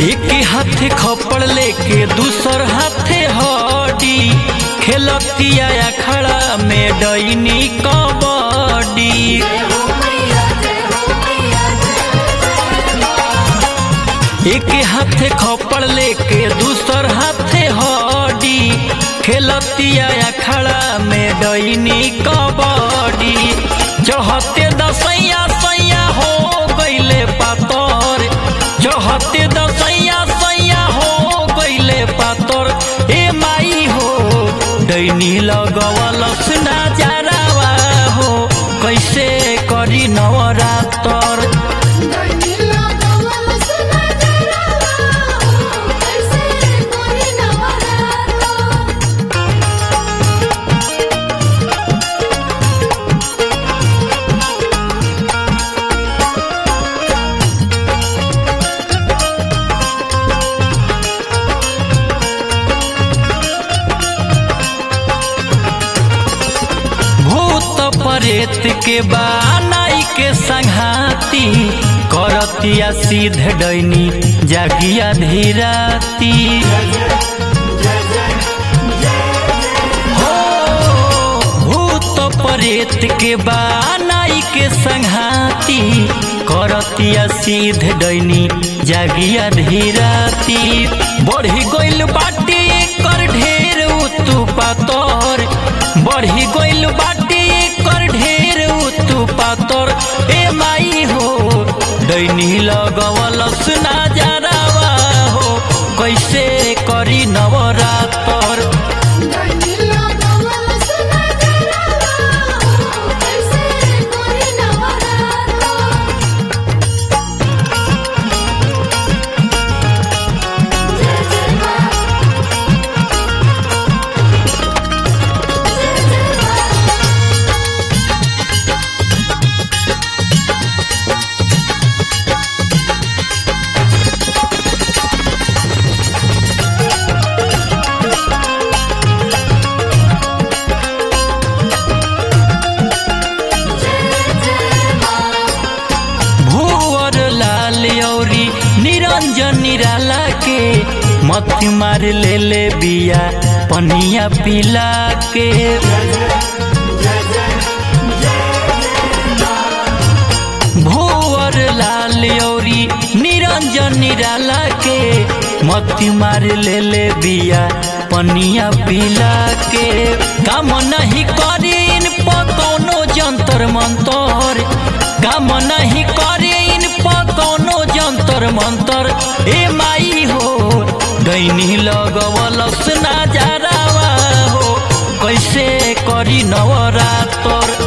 एक हाथे खपड़ लेके दूसर हाथे हड्डी खेलतिया अखाड़ा में डईनी कबड्डी। एक हाथे खपड़ लेके दूसर हाथे हड्डी खेलतिया अखाड़ा में डईनी कबड्डी। चढ़ते दसैया सैया हो गईले पातर, चढ़ते दसैया सैया हो गईले पातर। ए माई हो डईनी लगवलस नजरावा हो कैसे करी नवरातर। प्रेत के बानाई के संघाती करतिया सीधे डईनी जागिया धीराती। हो भूत प्रेत के बानाई के संघाती करतिया सीधे डईनी जागिया धीराती। बढ़ी गइल बाटी कर ढेर उतु पातर, बढ़ी गइल बाटी कर ढेर उतु पातर। ए माई हो डईनी लगवलस नजरावा हो कैसे करी नवरातर। निरंजन निराला के मथी मार ले ले बिया पनिया पिला के। भुवर लाल औरी निरंजन निराला के मथी मार ले ले बिया पनिया पिला के। काम नहीं करे इन पर कौनो जंतर मंतर, काम नहीं करे इन पर कौनो जंतर मंतर। ए माई हो डईनी लगवलस नजरावा हो कैसे करी नवरातर।